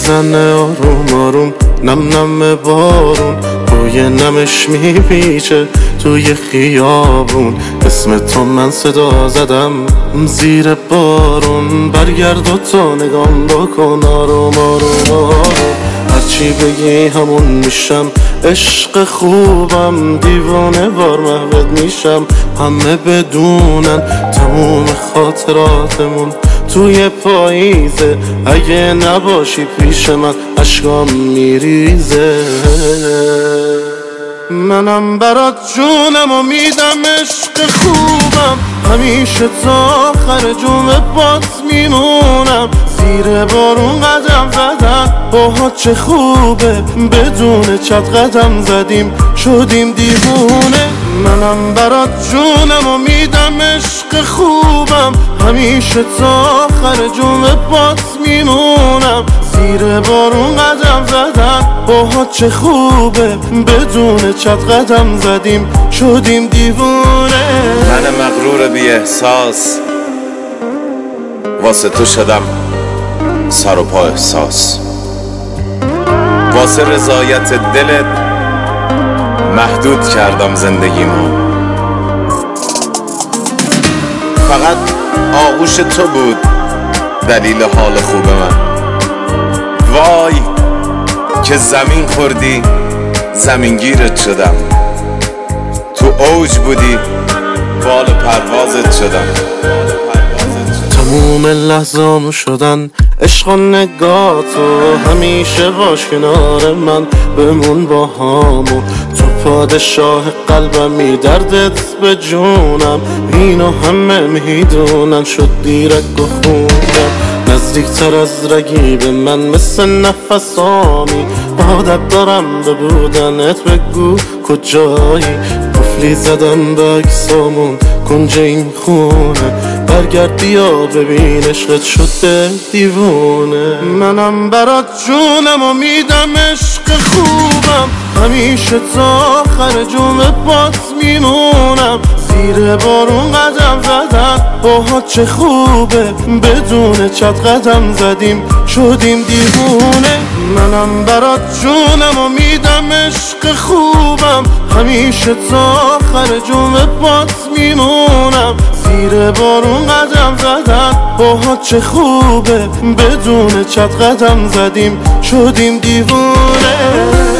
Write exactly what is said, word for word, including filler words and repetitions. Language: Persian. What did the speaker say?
میزنه آروم آروم، نم نم بارون بوی نمش میپیچه توی خیابون. اسم تو من صدا زدم زیر بارون، برگرد و تو نگام بکن آروم آروم آروم. هرچی بگی همون میشم، عشق خوبم دیوانه وار محوت میشم. همه بدونن تموم خاطراتمون توی پاییزه، اگه نباشی پیش من اشکام میریزه. منم برات جونم و میدم عشق خوبم، همیشه تا آخر جمعه بات میمونم. زیر بارون قدم زدن باها چه خوبه، بدون چت قدم زدیم شدیم دیوونه. منم برات جونم و میدم عشق خوبم، همیشه تا آخر جمعه بات میمونم. زیر بارون قدم زدن باها چه خوبه، بدون چت قدم زدیم شدیم دیوونه. من مغرور بی احساس واسه تو شدم سر و پا احساس، واسه رضایت دلت محدود کردم زندگیمو. فقط آغوش تو بود دلیل حال خوب من. وای که زمین خوردی زمینگیرت شدم، تو اوج بودی بال پروازت شدم. تموم لحظامو شدن عشق و نگاتو، همیشه باش کنار من بمون با همو. تو پادشاه قلبمی دردت به جونم، اینو همه میدونن شد دیرک و خوندم. نزدیکتر از رگی من مثل نفسامی، عادت دارم به بودنت بگو کجایی. قفلی زدم به اکسامون کنج این خونه، برگرد بیا ببین عشقت شده دیوونه. منم برات جونم و میدم عشق خوبم، همیشه تا آخر جمعه بات میمونم. زیر بارون قدم زدن باها چه خوبه، بدون چت قدم زدیم شدیم دیوونه. منم برات جونم و میدم عشق خوبم، همیشه تا آخر جمعه بات میمونم. زیر بارون قدم زدن باها چه خوبه، بدون چت قدم زدیم شدیم دیوونه.